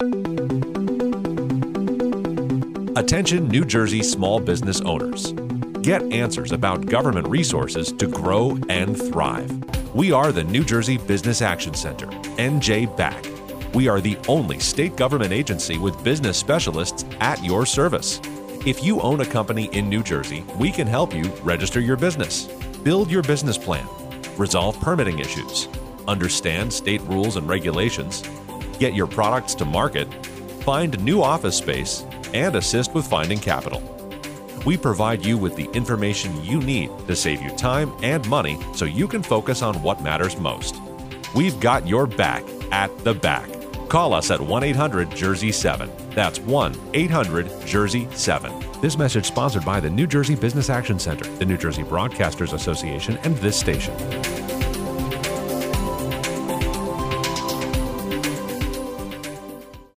Attention New Jersey small business owners. Get answers about government resources to grow and thrive. We are the New Jersey Business Action Center, NJ-BAC. We are the only state government agency with business specialists at your service. If you own a company in New Jersey, we can help you register your business, build your business plan, resolve permitting issues, understand state rules and regulations, get your products to market, find new office space, and assist with finding capital. We provide you with the information you need to save you time and money so you can focus on what matters most. We've got your back at the back. Call us at 1-800-JERSEY-7. That's 1-800-JERSEY-7. This message sponsored by the New Jersey Business Action Center, the New Jersey Broadcasters Association, and this station.